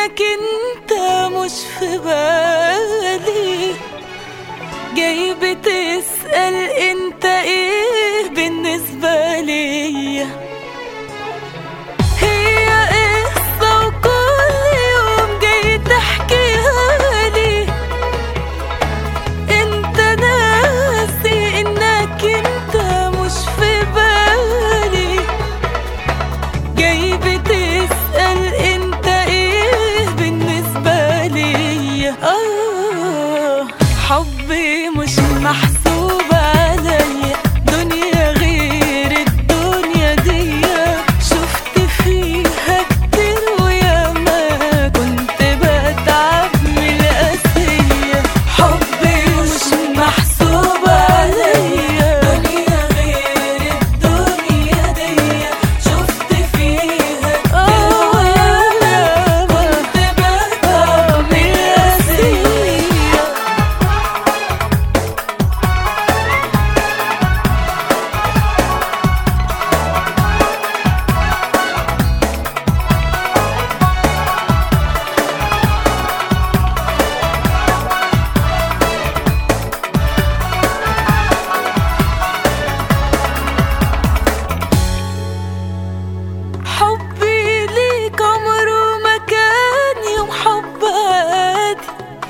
انك انت مش في بالي، جاي بتسأل انت ايه بالنسبة ليا. هي قصة وكل يوم جاي تحكيها لي، انت ناسي انك انت مش في بالي، جاي بتسأل انت ايه بالنسبة ليا. حبي مش محسوب عليا، دنيا غير الدنيا دي، شفت فيها كتير وياما كنت بتعب من القاسية. حبي مش محسوب عليا، دنيا غير الدنيا دي، شفت فيها كتير وياما كنت بتعب من القاسية. حبي ليك عمره ما كان يوم حب عادي،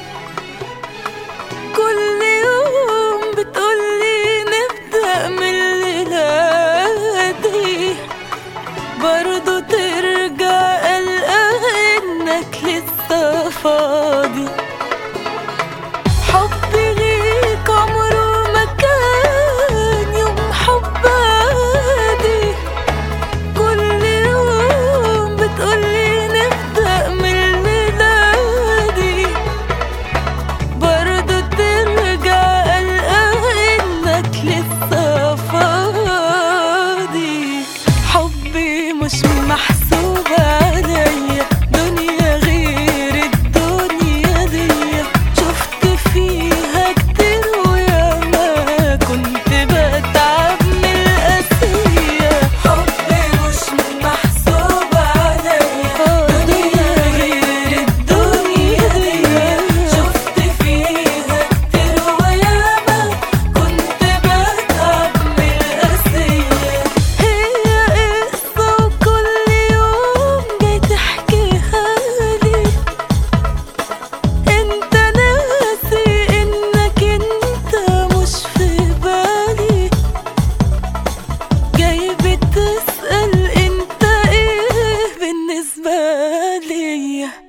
كل يوم بتقولي نبدأ من الليلة دي، برضو ترجع قلقان انك لسه فاضي. حبي ليك عمره ما كان يوم حب عادي، كل يوم بتقولي نبدأ من الليلة دي، برضو ترجع قلقان انك لسه فاضي. حبي مش محسوب عليا، دنيا غير الدنيا دي، شفت فيها كتير وياما كنت بتعب من القاسية. حبي مش محسوب عليا، دنيا غير الدنيا دي، شفت فيها كتير وياما كنت بتعب من القاسية. هي قصة وكل يوم جاي تحكيها لي، انت ناسي انك انت مش في بالي، جاي بتسأل انت ايه بالنسبة ليا.